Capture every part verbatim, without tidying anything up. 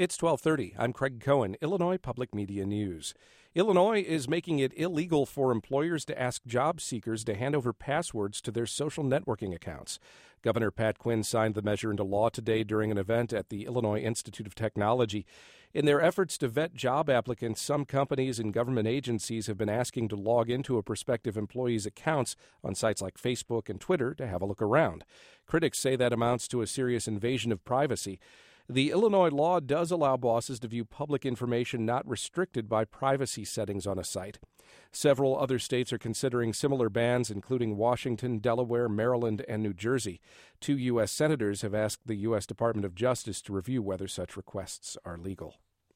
It's twelve thirty. I'm Craig Cohen, Illinois Public Media News. Illinois is making it illegal for employers to ask job seekers to hand over passwords to their social networking accounts. Governor Pat Quinn signed the measure into law today during an event at the Illinois Institute of Technology. In their efforts to vet job applicants, some companies and government agencies have been asking to log into a prospective employee's accounts on sites like Facebook and Twitter to have a look around. Critics say that amounts to a serious invasion of privacy. The Illinois law does allow bosses to view public information not restricted by privacy settings on a site. Several other states are considering similar bans, including Washington, Delaware, Maryland, and New Jersey. Two U S senators have asked the U S Department of Justice to review whether such requests are legal.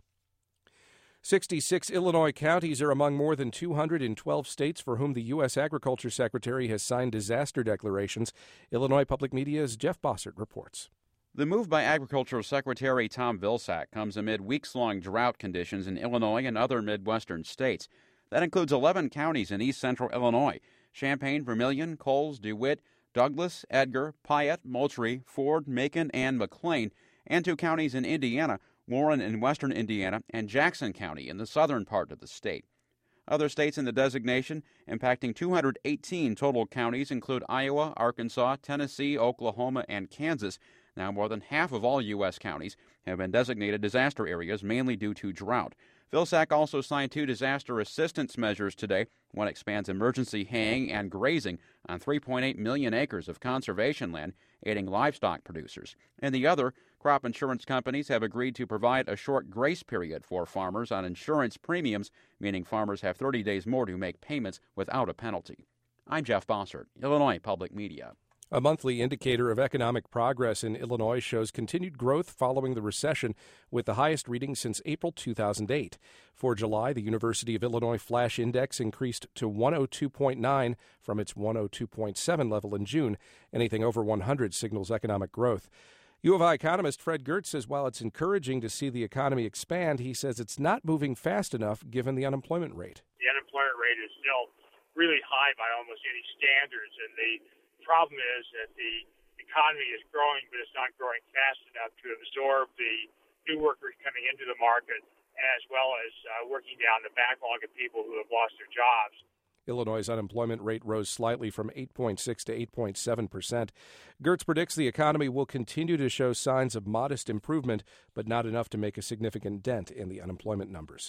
sixty-six Illinois counties are among more than two hundred twelve states for whom the U S Agriculture Secretary has signed disaster declarations. Illinois Public Media's Jeff Bossert reports. The move by Agricultural Secretary Tom Vilsack comes amid weeks-long drought conditions in Illinois and other Midwestern states. That includes eleven counties in east-central Illinois: Champaign, Vermilion, Coles, DeWitt, Douglas, Edgar, Piatt, Moultrie, Ford, Macon, and McLean, and two counties in Indiana, Warren in western Indiana, and Jackson County in the southern part of the state. Other states in the designation, impacting two hundred eighteen total counties, include Iowa, Arkansas, Tennessee, Oklahoma, and Kansas. Now, more than half of all U S counties have been designated disaster areas, mainly due to drought. Vilsack also signed two disaster assistance measures today. One expands emergency haying and grazing on three point eight million acres of conservation land, aiding livestock producers. And the other, crop insurance companies have agreed to provide a short grace period for farmers on insurance premiums, meaning farmers have thirty days more to make payments without a penalty. I'm Jeff Bossert, Illinois Public Media. A monthly indicator of economic progress in Illinois shows continued growth following the recession, with the highest reading since April two thousand eight. For July, the University of Illinois Flash Index increased to one oh two point nine from its one oh two point seven level in June. Anything over one hundred signals economic growth. U of I economist Fred Gertz says while it's encouraging to see the economy expand, he says it's not moving fast enough given the unemployment rate. The unemployment rate is still really high by almost any standards, and the problem is that the economy is growing, but it's not growing fast enough to absorb the new workers coming into the market, as well as uh, working down the backlog of people who have lost their jobs. Illinois' unemployment rate rose slightly from eight point six to eight point seven percent. Gertz predicts the economy will continue to show signs of modest improvement, but not enough to make a significant dent in the unemployment numbers.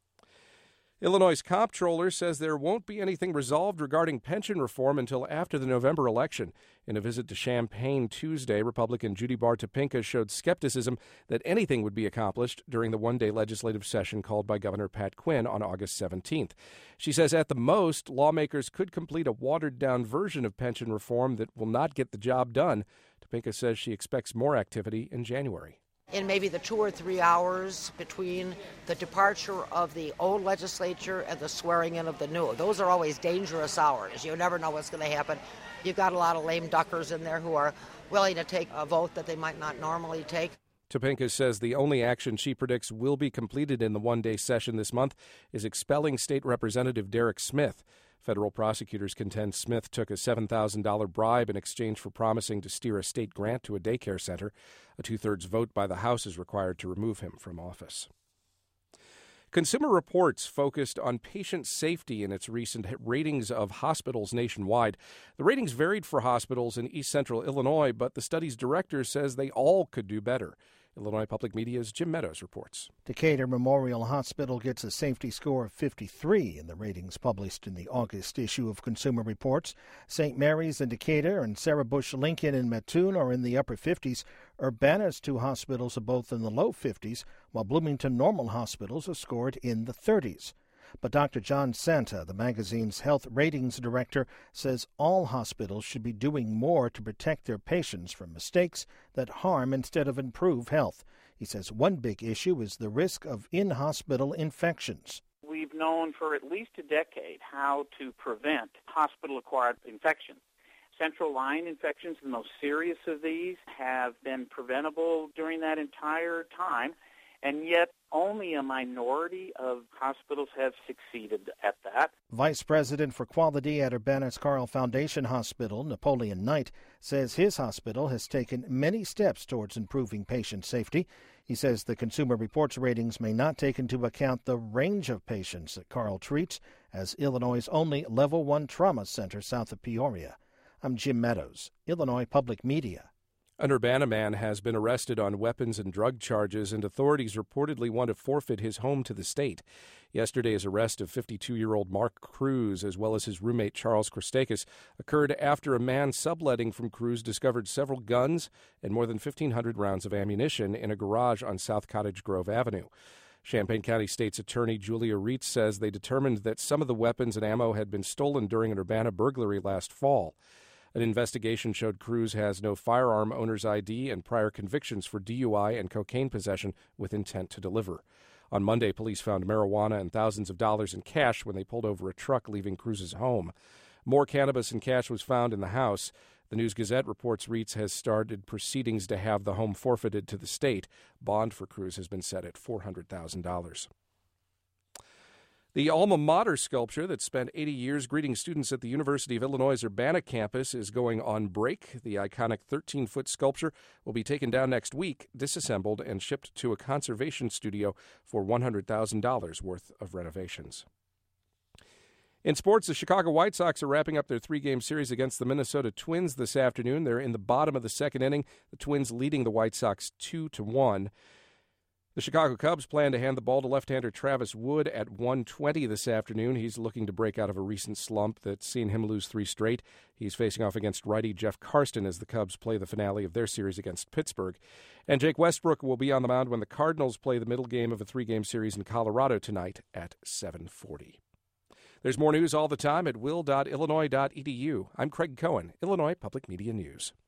Illinois' comptroller says there won't be anything resolved regarding pension reform until after the November election. In a visit to Champaign Tuesday, Republican Judy Bar Topinka showed skepticism that anything would be accomplished during the one-day legislative session called by Governor Pat Quinn on August seventeenth. She says at the most, lawmakers could complete a watered-down version of pension reform that will not get the job done. Topinka says she expects more activity in January. In maybe the two or three hours between the departure of the old legislature and the swearing in of the new. Those are always dangerous hours. You never know what's going to happen. You've got a lot of lame duckers in there who are willing to take a vote that they might not normally take. Topinka says the only action she predicts will be completed in the one-day session this month is expelling State Representative Derek Smith. Federal prosecutors contend Smith took a seven thousand dollars bribe in exchange for promising to steer a state grant to a daycare center. A two-thirds vote by the House is required to remove him from office. Consumer Reports focused on patient safety in its recent ratings of hospitals nationwide. The ratings varied for hospitals in East Central Illinois, but the study's director says they all could do better. Illinois Public Media's Jim Meadows reports. Decatur Memorial Hospital gets a safety score of fifty-three in the ratings published in the August issue of Consumer Reports. Saint Mary's in Decatur and Sarah Bush Lincoln in Mattoon are in the upper fifties. Urbana's two hospitals are both in the low fifties, while Bloomington Normal hospitals are scored in the thirties. But Doctor John Santa, the magazine's health ratings director, says all hospitals should be doing more to protect their patients from mistakes that harm instead of improve health. He says one big issue is the risk of in-hospital infections. We've known for at least a decade how to prevent hospital-acquired infections. Central line infections, the most serious of these, have been preventable during that entire time, and yet only a minority of hospitals have succeeded at that. Vice President for Quality at Urbana's Carle Foundation Hospital, Napoleon Knight, says his hospital has taken many steps towards improving patient safety. He says the Consumer Reports ratings may not take into account the range of patients that Carle treats as Illinois' only Level one trauma center south of Peoria. I'm Jim Meadows, Illinois Public Media. An Urbana man has been arrested on weapons and drug charges, and authorities reportedly want to forfeit his home to the state. Yesterday's arrest of fifty-two-year-old Mark Cruz, as well as his roommate Charles Christakis, occurred after a man subletting from Cruz discovered several guns and more than fifteen hundred rounds of ammunition in a garage on South Cottage Grove Avenue. Champaign County State's Attorney Julia Reitz says they determined that some of the weapons and ammo had been stolen during an Urbana burglary last fall. An investigation showed Cruz has no firearm owner's I D and prior convictions for D U I and cocaine possession with intent to deliver. On Monday, police found marijuana and thousands of dollars in cash when they pulled over a truck leaving Cruz's home. More cannabis and cash was found in the house. The News-Gazette reports Reitz has started proceedings to have the home forfeited to the state. Bond for Cruz has been set at four hundred thousand dollars. The alma mater sculpture that spent eighty years greeting students at the University of Illinois' Urbana campus is going on break. The iconic thirteen-foot sculpture will be taken down next week, disassembled, and shipped to a conservation studio for one hundred thousand dollars worth of renovations. In sports, the Chicago White Sox are wrapping up their three-game series against the Minnesota Twins this afternoon. They're in the bottom of the second inning, the Twins leading the White Sox two to one. The Chicago Cubs plan to hand the ball to left-hander Travis Wood at one twenty this afternoon. He's looking to break out of a recent slump that's seen him lose three straight. He's facing off against righty Jeff Karsten as the Cubs play the finale of their series against Pittsburgh. And Jake Westbrook will be on the mound when the Cardinals play the middle game of a three-game series in Colorado tonight at seven forty. There's more news all the time at will dot illinois dot e d u. I'm Craig Cohen, Illinois Public Media News.